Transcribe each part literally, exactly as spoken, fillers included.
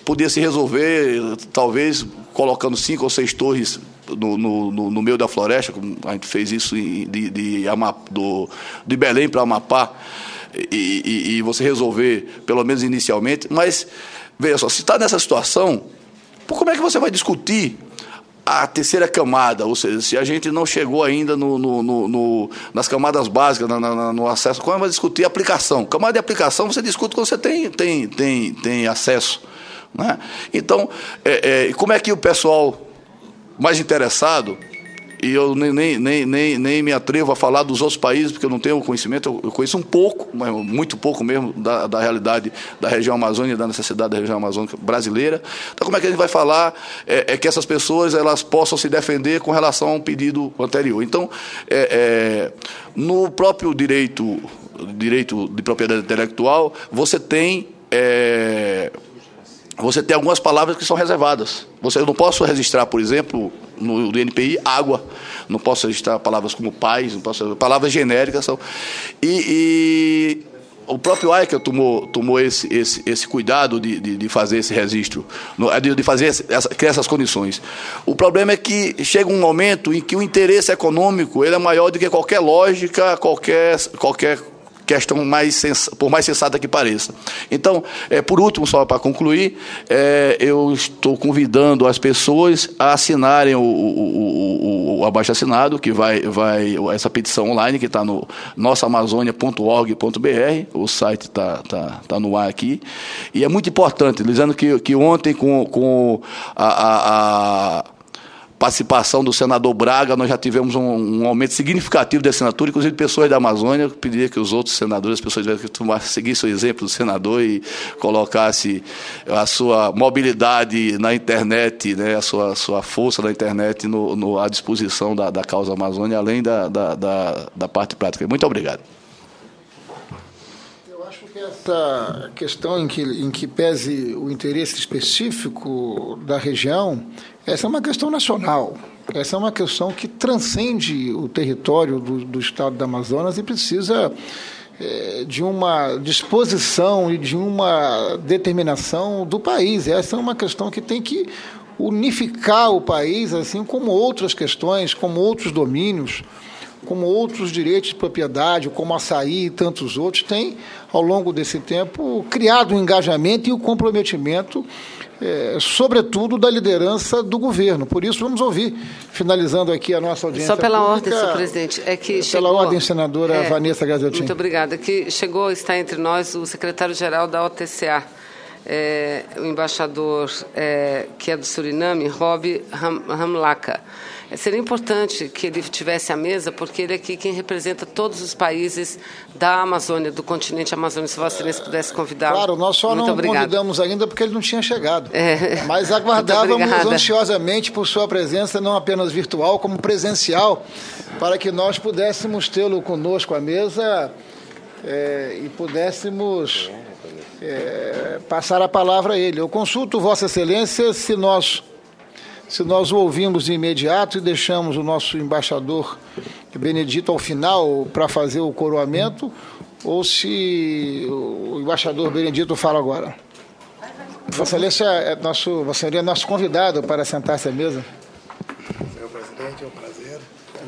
podia se resolver, talvez, colocando cinco ou seis torres no, no, no meio da floresta, como a gente fez isso de, de, Amapá, do, de Belém para Amapá, e, e, e você resolver, pelo menos inicialmente. Mas, veja só, se está nessa situação, como é que você vai discutir a terceira camada? Ou seja, se a gente não chegou ainda no, no, no, no, nas camadas básicas, na, na, no acesso, como é que vai discutir a aplicação? Camada de aplicação você discute quando você tem, tem, tem, tem acesso, né? Então, é, é, como é que o pessoal mais interessado, e eu nem, nem, nem, nem, nem me atrevo a falar dos outros países, porque eu não tenho conhecimento, eu conheço um pouco, mas muito pouco mesmo, da, da realidade da região amazônica, da necessidade da região amazônica brasileira. Então, como é que a gente vai falar é, é que essas pessoas elas possam se defender com relação a um pedido anterior? Então, é, é, no próprio direito, direito de propriedade intelectual, você tem... É, Você tem algumas palavras que são reservadas. Você, eu não posso registrar, por exemplo, no do N P I, água. Não posso registrar palavras como paz, não posso, palavras genéricas. São, e, e o próprio A I C A tomou, tomou esse, esse, esse cuidado de, de, de fazer esse registro, de, de fazer essa, criar essas condições. O problema é que chega um momento em que o interesse econômico ele é maior do que qualquer lógica, qualquer... qualquer questão mais sens... por mais sensata que pareça. Então, é, por último, só para concluir, é, eu estou convidando as pessoas a assinarem o, o, o, o abaixo-assinado, que vai, vai, essa petição online, que está no nossa amazônia ponto org ponto b r, o site está tá, tá no ar aqui, e é muito importante, dizendo que, que ontem, com, com a... a, a participação do senador Braga, nós já tivemos um, um aumento significativo de assinatura, inclusive de pessoas da Amazônia. Eu pediria que os outros senadores, as pessoas que seguissem o exemplo do senador e colocasse a sua mobilidade na internet, né, a sua, sua força na internet no, no, à disposição da, da causa Amazônia, além da, da, da, da parte prática. Muito obrigado. Eu acho que essa questão em que, em que pese o interesse específico da região, essa é uma questão nacional, essa é uma questão que transcende o território do, do Estado do Amazonas e precisa é, de uma disposição e de uma determinação do país. Essa é uma questão que tem que unificar o país, assim como outras questões, como outros domínios, como outros direitos de propriedade, como açaí e tantos outros, têm, ao longo desse tempo, criado o engajamento e o comprometimento, É, sobretudo da liderança do governo. Por isso, vamos ouvir, finalizando aqui a nossa audiência Só pela pública, ordem, senhor presidente. É que pela chegou, ordem, senadora é, Vanessa Gaziotin. Muito obrigada. Que chegou, está entre nós, o secretário-geral da O T C A, é, o embaixador é, que é do Suriname, Rob Ram, Ramlaka. É, seria importante que ele tivesse à mesa, porque ele é aqui quem representa todos os países da Amazônia, do continente amazônico. Se Vossa Excelência pudesse convidá-lo. Claro, nós só muito não obrigada. convidamos ainda porque ele não tinha chegado. É. Mas aguardávamos ansiosamente por sua presença, não apenas virtual, como presencial, para que nós pudéssemos tê-lo conosco à mesa é, e pudéssemos é, passar a palavra a ele. Eu consulto Vossa Excelência se nós... Se nós o ouvimos de imediato e deixamos o nosso embaixador Benedito ao final para fazer o coroamento, ou se o embaixador Benedito fala agora. Vossa Excelência é nosso, Vossa Excelência é nosso convidado para sentar-se à mesa. Senhor presidente, é um prazer.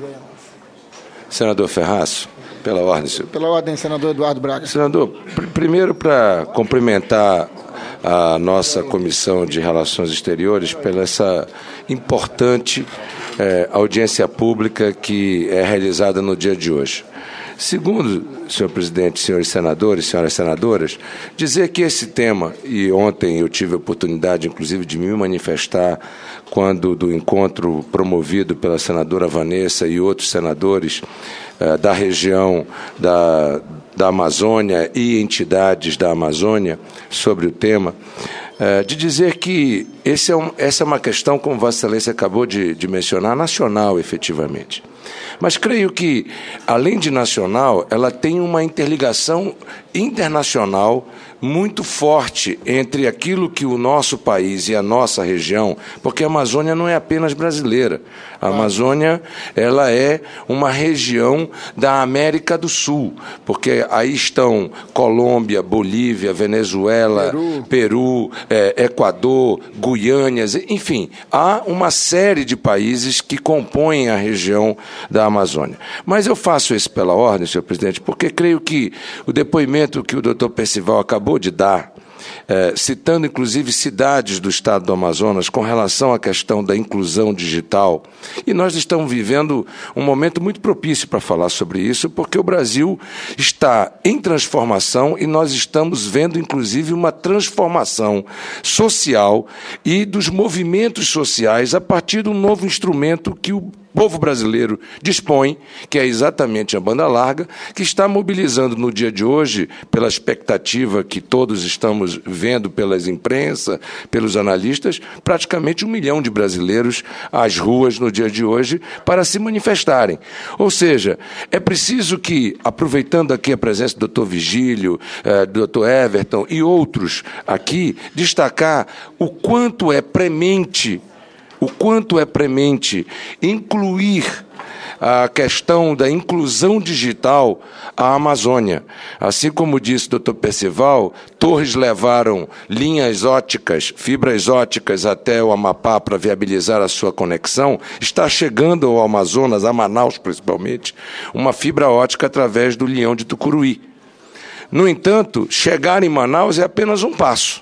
Senador Ferraz, pela ordem. Senhor. Pela ordem, senador Eduardo Braga. Senador, pr- primeiro para cumprimentar a nossa Comissão de Relações Exteriores pela essa importante eh, audiência pública que é realizada no dia de hoje. Segundo, senhor presidente, senhores senadores, senhoras senadoras, dizer que esse tema, e ontem eu tive a oportunidade, inclusive, de me manifestar quando do encontro promovido pela senadora Vanessa e outros senadores eh, da região da, da Amazônia e entidades da Amazônia sobre o tema, eh, de dizer que esse é um, essa é uma questão, como Vossa Excelência acabou de, de mencionar, nacional, efetivamente. Mas creio que, além de nacional, ela tem uma interligação internacional muito forte entre aquilo que o nosso país e a nossa região, porque a Amazônia não é apenas brasileira. A Amazônia, ela é uma região da América do Sul, porque aí estão Colômbia, Bolívia, Venezuela, Peru, Peru é, Equador, Guiânia, enfim, há uma série de países que compõem a região da Amazônia. Mas eu faço isso pela ordem, senhor presidente, porque creio que o depoimento que o doutor Percival acabou de dar, É, citando inclusive cidades do estado do Amazonas com relação à questão da inclusão digital. E nós estamos vivendo um momento muito propício para falar sobre isso, porque o Brasil está em transformação e nós estamos vendo inclusive uma transformação social e dos movimentos sociais a partir de um novo instrumento que o povo brasileiro dispõe, que é exatamente a banda larga, que está mobilizando no dia de hoje, pela expectativa que todos estamos vendo pelas imprensa, pelos analistas, praticamente um milhão de brasileiros às ruas no dia de hoje para se manifestarem. Ou seja, é preciso que, aproveitando aqui a presença do doutor Vigílio, eh, do doutor Everton e outros aqui, destacar o quanto é premente o quanto é premente incluir a questão da inclusão digital à Amazônia. Assim como disse o doutor Percival, Torres levaram linhas óticas, fibras óticas até o Amapá para viabilizar a sua conexão. Está chegando ao Amazonas, a Manaus principalmente, uma fibra ótica através do Leão de Tucuruí. No entanto, chegar em Manaus é apenas um passo.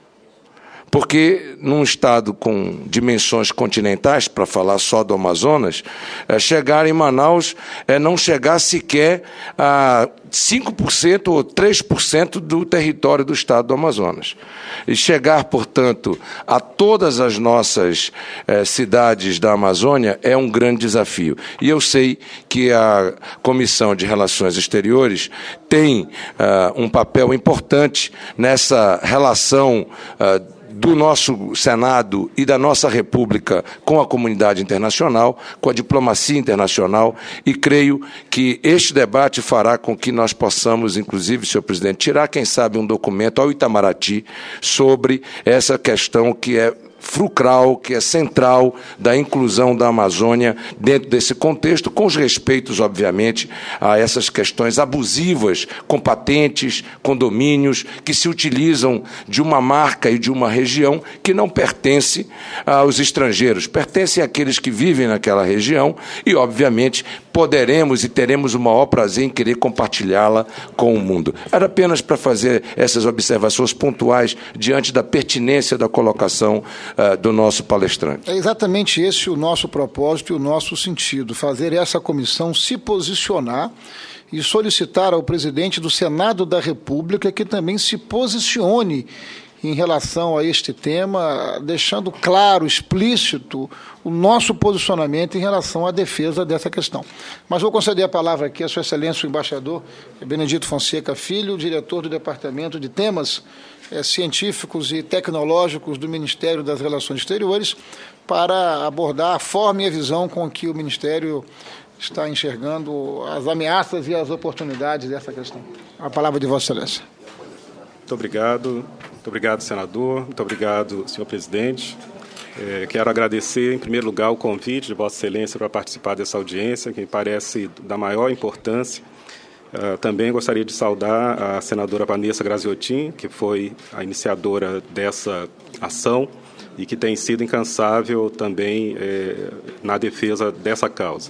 Porque, num estado com dimensões continentais, para falar só do Amazonas, é, chegar em Manaus é não chegar sequer a cinco por cento ou três por cento do território do estado do Amazonas. E chegar, portanto, a todas as nossas é, cidades da Amazônia é um grande desafio. E eu sei que a Comissão de Relações Exteriores tem uh, um papel importante nessa relação uh, do nosso Senado e da nossa República com a comunidade internacional, com a diplomacia internacional, e creio que este debate fará com que nós possamos, inclusive, senhor presidente, tirar, quem sabe, um documento ao Itamaraty sobre essa questão que é fulcral, que é central da inclusão da Amazônia dentro desse contexto, com os respeitos, obviamente, a essas questões abusivas, com patentes, condomínios, que se utilizam de uma marca e de uma região que não pertence aos estrangeiros, pertencem àqueles que vivem naquela região e, obviamente, poderemos e teremos o maior prazer em querer compartilhá-la com o mundo. Era apenas para fazer essas observações pontuais diante da pertinência da colocação uh, do nosso palestrante. É exatamente esse o nosso propósito e o nosso sentido, fazer essa comissão se posicionar e solicitar ao presidente do Senado da República que também se posicione em relação a este tema, deixando claro, explícito, o nosso posicionamento em relação à defesa dessa questão. Mas vou conceder a palavra aqui a Sua Excelência, o embaixador Benedito Fonseca Filho, diretor do Departamento de Temas eh, Científicos e Tecnológicos do Ministério das Relações Exteriores, para abordar a forma e a visão com que o Ministério está enxergando as ameaças e as oportunidades dessa questão. A palavra de Vossa Excelência. Muito obrigado. Muito obrigado, senador. Muito obrigado, senhor presidente. É, quero agradecer, em primeiro lugar, o convite de Vossa Excelência para participar dessa audiência, que me parece da maior importância. Uh, também gostaria de saudar a senadora Vanessa Graziotin, que foi a iniciadora dessa ação e que tem sido incansável também é, na defesa dessa causa.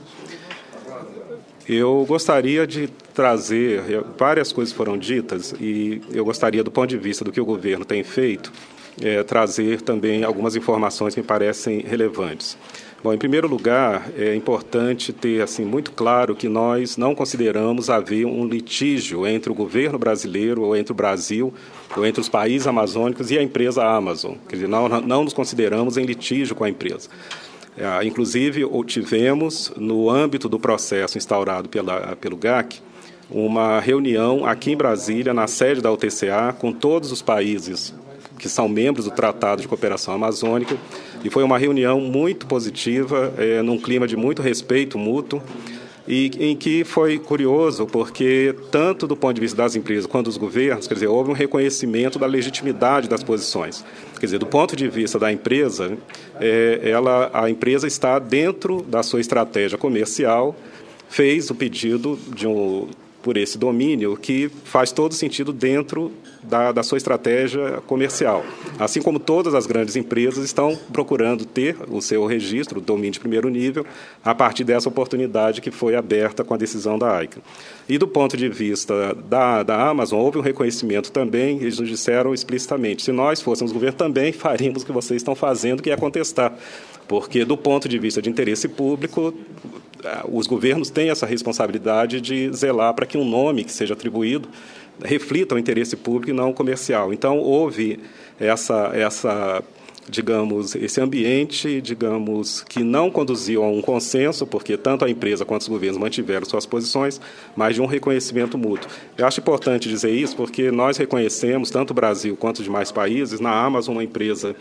Eu gostaria de trazer, várias coisas foram ditas, e eu gostaria, do ponto de vista do que o governo tem feito, é, trazer também algumas informações que me parecem relevantes. Bom, em primeiro lugar, é importante ter assim, muito claro que nós não consideramos haver um litígio entre o governo brasileiro, ou entre o Brasil, ou entre os países amazônicos e a empresa Amazon. Quer dizer, não, não nos consideramos em litígio com a empresa. É, inclusive, tivemos, no âmbito do processo instaurado pela, pelo G A C, uma reunião aqui em Brasília, na sede da U T C A, com todos os países que são membros do Tratado de Cooperação Amazônica, e foi uma reunião muito positiva, é, num clima de muito respeito mútuo. e em que foi curioso, porque tanto do ponto de vista das empresas quanto dos governos, quer dizer, houve um reconhecimento da legitimidade das posições. Quer dizer, do ponto de vista da empresa, é, ela, a empresa está dentro da sua estratégia comercial, fez o pedido de um, por esse domínio que faz todo sentido dentro da, da sua estratégia comercial. Assim como todas as grandes empresas estão procurando ter o seu registro, o domínio de primeiro nível, a partir dessa oportunidade que foi aberta com a decisão da ICANN. E do ponto de vista da, da Amazon, houve um reconhecimento também, eles nos disseram explicitamente, se nós fôssemos governo também faríamos o que vocês estão fazendo, que é contestar, porque do ponto de vista de interesse público, os governos têm essa responsabilidade de zelar para que um nome que seja atribuído reflita o interesse público e não o comercial. Então, houve essa, essa, digamos, esse ambiente, digamos, que não conduziu a um consenso, porque tanto a empresa quanto os governos mantiveram suas posições, mas de um reconhecimento mútuo. Eu acho importante dizer isso, porque nós reconhecemos, tanto o Brasil quanto os demais países, na Amazon, uma empresa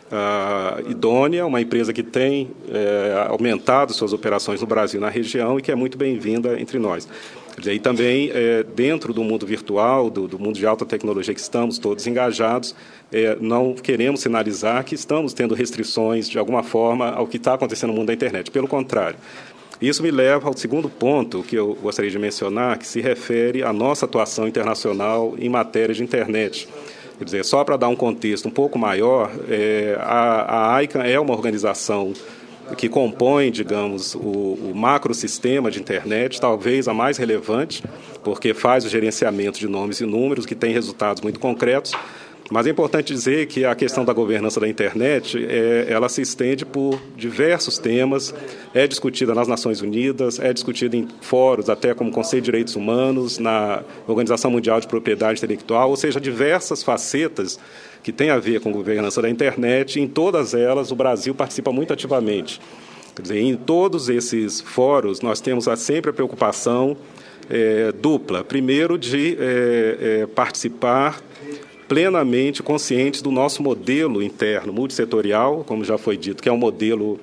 Uh, idônea, uma empresa que tem é, aumentado suas operações no Brasil, na região, e que é muito bem-vinda entre nós. E também, é, dentro do mundo virtual, do, do mundo de alta tecnologia que estamos todos engajados, é, não queremos sinalizar que estamos tendo restrições, de alguma forma, ao que está acontecendo no mundo da internet. Pelo contrário. Isso me leva ao segundo ponto que eu gostaria de mencionar, que se refere à nossa atuação internacional em matéria de internet. Quer dizer, só para dar um contexto um pouco maior, é, a, a ICANN é uma organização que compõe, digamos, o, o macrosistema de internet, talvez a mais relevante, porque faz o gerenciamento de nomes e números, que tem resultados muito concretos. Mas é importante dizer que a questão da governança da internet, é, ela se estende por diversos temas, é discutida nas Nações Unidas, é discutida em fóruns, até como Conselho de Direitos Humanos, na Organização Mundial de Propriedade Intelectual, ou seja, diversas facetas que têm a ver com a governança da internet, e em todas elas o Brasil participa muito ativamente. Quer dizer, em todos esses fóruns nós temos sempre a preocupação é, dupla. Primeiro, de é, é, participar plenamente conscientes do nosso modelo interno multissetorial, como já foi dito, que é um modelo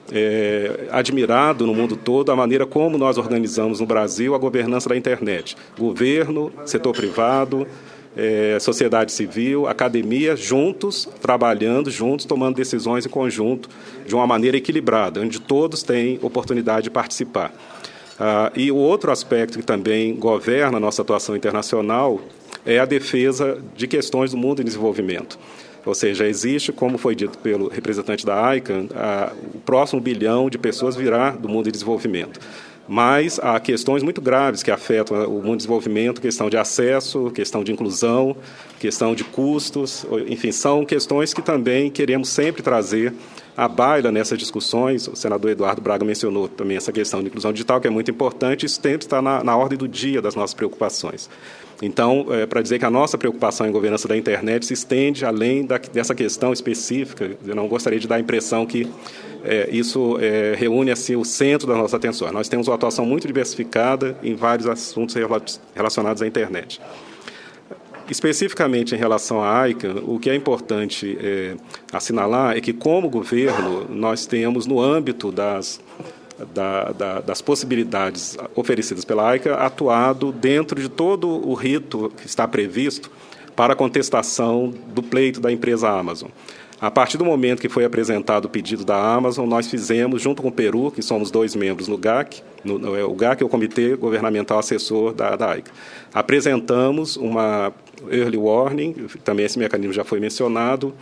é, admirado no mundo todo, a maneira como nós organizamos no Brasil a governança da internet. Governo, setor privado, é, sociedade civil, academia, juntos, trabalhando juntos, tomando decisões em conjunto, de uma maneira equilibrada, onde todos têm oportunidade de participar. Ah, e o outro aspecto que também governa a nossa atuação internacional é a defesa de questões do mundo em desenvolvimento. Ou seja, existe, como foi dito pelo representante da ICANN, a, o próximo bilhão de pessoas virá do mundo em desenvolvimento. Mas há questões muito graves que afetam o mundo em desenvolvimento, questão de acesso, questão de inclusão, questão de custos, enfim, são questões que também queremos sempre trazer à baila nessas discussões. O senador Eduardo Braga mencionou também essa questão de inclusão digital, que é muito importante, isso sempre está na, na ordem do dia das nossas preocupações. Então, é, para dizer que a nossa preocupação em governança da internet se estende além da, dessa questão específica, eu não gostaria de dar a impressão que é, isso é, reúne assim, o centro da nossa atenção. Nós temos uma atuação muito diversificada em vários assuntos relacionados à internet. Especificamente em relação à ICANN, o que é importante é, assinalar é que, como governo, nós temos, no âmbito das, da, da, das possibilidades oferecidas pela ICANN, atuado dentro de todo o rito que está previsto para a contestação do pleito da empresa Amazon. A partir do momento que foi apresentado o pedido da Amazon, nós fizemos, junto com o Peru, que somos dois membros no G A C, no, no, o G A C é o Comitê Governamental Assessor da, da ICANN, apresentamos uma early warning, também esse mecanismo já foi mencionado,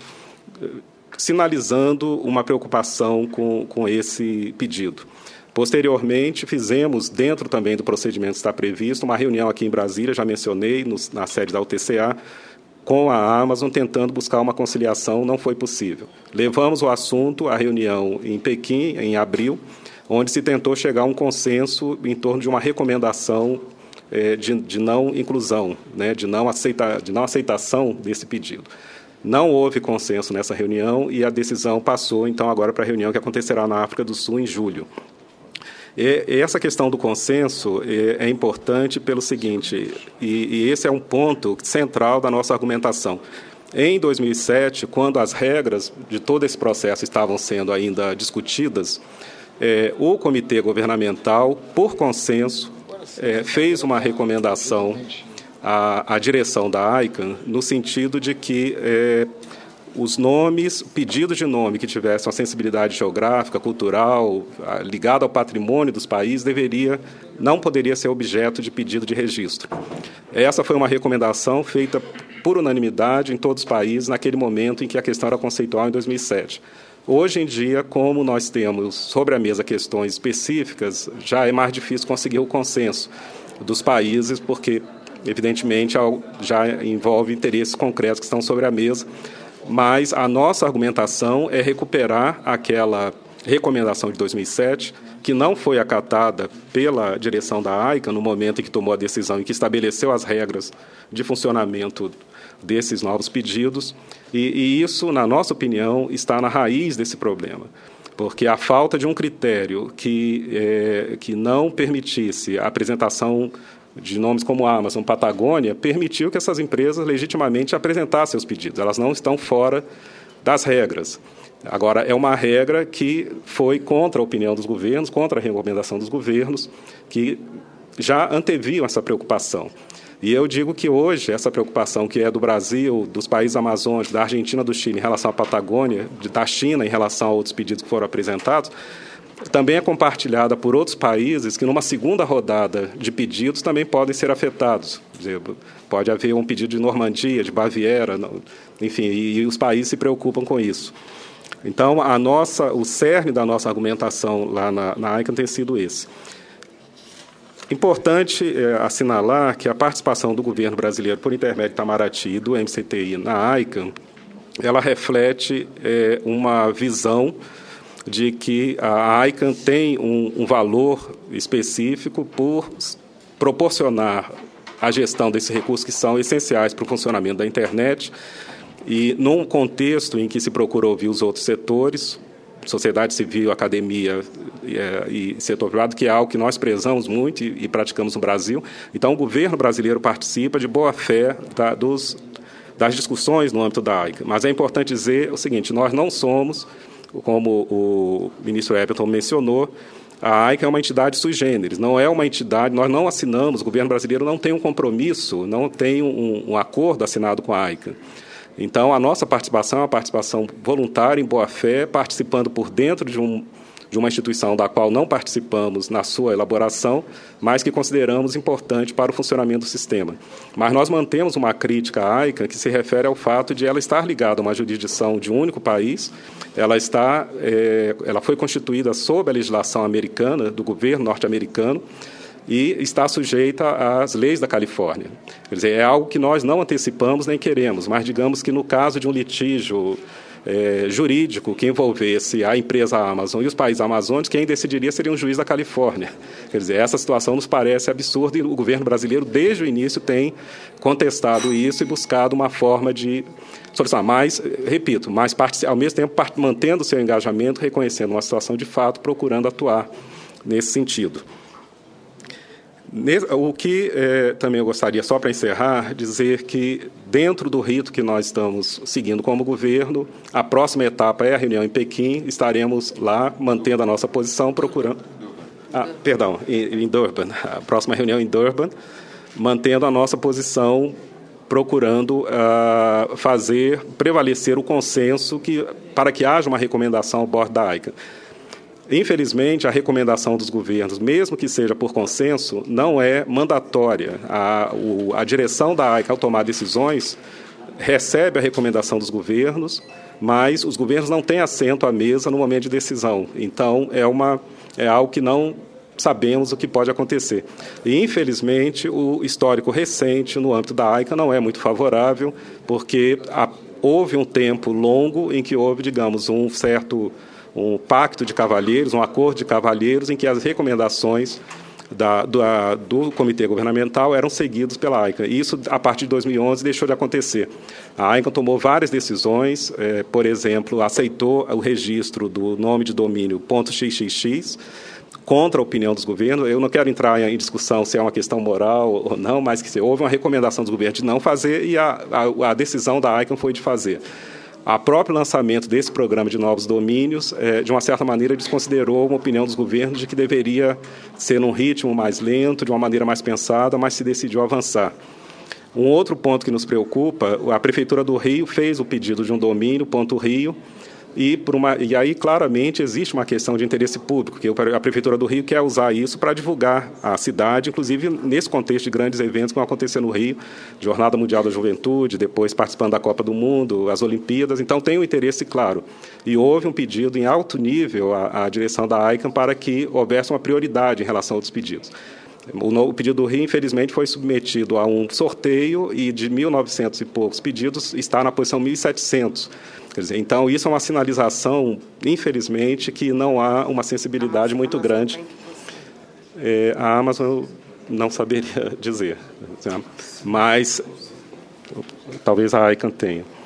sinalizando uma preocupação com, com esse pedido. Posteriormente, fizemos, dentro também do procedimento que está previsto, uma reunião aqui em Brasília, já mencionei, no, na sede da U T C A, com a Amazon, tentando buscar uma conciliação, não foi possível. Levamos o assunto à reunião em Pequim, em abril, onde se tentou chegar a um consenso em torno de uma recomendação eh, de, de não inclusão, né, de, não aceita, de não aceitação desse pedido. Não houve consenso nessa reunião e a decisão passou, então, agora para a reunião que acontecerá na África do Sul, em julho. E essa questão do consenso é importante pelo seguinte, e, e esse é um ponto central da nossa argumentação. Em dois mil e sete, quando as regras de todo esse processo estavam sendo ainda discutidas, é, o comitê governamental, por consenso, é, fez uma recomendação à, à direção da ICANN no sentido de que é, os nomes, pedidos de nome que tivessem uma sensibilidade geográfica, cultural, ligada ao patrimônio dos países, deveria, não poderia ser objeto de pedido de registro. Essa foi uma recomendação feita por unanimidade em todos os países naquele momento em que a questão era conceitual, em dois mil e sete. Hoje em dia, como nós temos sobre a mesa questões específicas, já é mais difícil conseguir o consenso dos países, porque, evidentemente, já envolve interesses concretos que estão sobre a mesa. Mas a nossa argumentação é recuperar aquela recomendação de dois mil e sete, que não foi acatada pela direção da ICANN no momento em que tomou a decisão e que estabeleceu as regras de funcionamento desses novos pedidos, e, e isso, na nossa opinião, está na raiz desse problema, porque a falta de um critério que, é, que não permitisse a apresentação de nomes como Amazon, Patagônia, permitiu que essas empresas legitimamente apresentassem seus pedidos. Elas não estão fora das regras. Agora, é uma regra que foi contra a opinião dos governos, contra a recomendação dos governos, que já anteviam essa preocupação. E eu digo que hoje, essa preocupação que é do Brasil, dos países amazônicos, da Argentina, do Chile, em relação à Patagônia, da China, em relação a outros pedidos que foram apresentados, também é compartilhada por outros países que, numa segunda rodada de pedidos, também podem ser afetados. Quer dizer, pode haver um pedido de Normandia, de Baviera, enfim, e, e os países se preocupam com isso. Então, a nossa, o cerne da nossa argumentação lá na, na ICANN tem sido esse. Importante é, assinalar que a participação do governo brasileiro, por intermédio de Itamaraty e do M C T I na ICANN, ela reflete é, uma visão de que a ICANN tem um, um valor específico por proporcionar a gestão desses recursos que são essenciais para o funcionamento da internet, e num contexto em que se procura ouvir os outros setores, sociedade civil, academia e, e setor privado, que é algo que nós prezamos muito e, e praticamos no Brasil. Então, o governo brasileiro participa de boa fé da, dos, das discussões no âmbito da ICANN. Mas é importante dizer o seguinte: nós não somos, como o ministro Everton mencionou, a ICANN é uma entidade sui generis, não é uma entidade, nós não assinamos, o governo brasileiro não tem um compromisso, não tem um, um acordo assinado com a ICANN. Então, a nossa participação é uma participação voluntária, em boa-fé, participando por dentro de, um, de uma instituição da qual não participamos na sua elaboração, mas que consideramos importante para o funcionamento do sistema. Mas nós mantemos uma crítica à ICANN que se refere ao fato de ela estar ligada a uma jurisdição de um único país. Ela, está, é, ela foi constituída sob a legislação americana, do governo norte-americano, e está sujeita às leis da Califórnia. Quer dizer, é algo que nós não antecipamos nem queremos, mas digamos que no caso de um litígio é, jurídico que envolvesse a empresa Amazon e os países amazônicos, quem decidiria seria um juiz da Califórnia. Quer dizer, essa situação nos parece absurda e o governo brasileiro, desde o início, tem contestado isso e buscado uma forma de solução. Mas, repito, mas ao mesmo tempo mantendo seu engajamento, reconhecendo uma situação de fato, procurando atuar nesse sentido. O que eh, também eu gostaria, só para encerrar, dizer que, dentro do rito que nós estamos seguindo como governo, a próxima etapa é a reunião em Pequim, estaremos lá mantendo a nossa posição, procurando... Ah, perdão, em, em Durban, a próxima reunião em Durban, mantendo a nossa posição, procurando uh, fazer prevalecer o consenso que, para que haja uma recomendação ao bordo da ICANN. Infelizmente, a recomendação dos governos, mesmo que seja por consenso, não é mandatória. A, o, a direção da ICANN, ao tomar decisões, recebe a recomendação dos governos, mas os governos não têm assento à mesa no momento de decisão. Então, é, uma, é algo que não sabemos o que pode acontecer. E, infelizmente, o histórico recente no âmbito da ICANN não é muito favorável, porque a, houve um tempo longo em que houve, digamos, um certo... um pacto de cavalheiros, um acordo de cavalheiros, em que as recomendações da, da, do Comitê Governamental eram seguidas pela ICANN. E isso, a partir de dois mil e onze, deixou de acontecer. A ICANN tomou várias decisões, eh, por exemplo, aceitou o registro do nome de domínio .xxx, contra a opinião dos governos. Eu não quero entrar em discussão se é uma questão moral ou não, mas que houve uma recomendação dos governos de não fazer e a, a, a decisão da ICANN foi de fazer. A próprio lançamento desse programa de novos domínios, é, de uma certa maneira, desconsiderou uma opinião dos governos de que deveria ser num ritmo mais lento, de uma maneira mais pensada, mas se decidiu avançar. Um outro ponto que nos preocupa, a Prefeitura do Rio fez o pedido de um domínio, ponto Rio, e, por uma, e aí claramente existe uma questão de interesse público, que a Prefeitura do Rio quer usar isso para divulgar a cidade, inclusive nesse contexto de grandes eventos que vão acontecer no Rio, Jornada Mundial da Juventude, depois participando da Copa do Mundo, as Olimpíadas, então tem um interesse claro. E houve um pedido em alto nível à, à direção da ICANN para que houvesse uma prioridade em relação a outros pedidos. O, no, o pedido do Rio, infelizmente, foi submetido a um sorteio e de mil e novecentos e poucos pedidos está na posição mil e setecentos. Quer dizer, então, isso é uma sinalização, infelizmente, que não há uma sensibilidade muito grande. É, a Amazon eu não saberia dizer, mas talvez a ICANN tenha.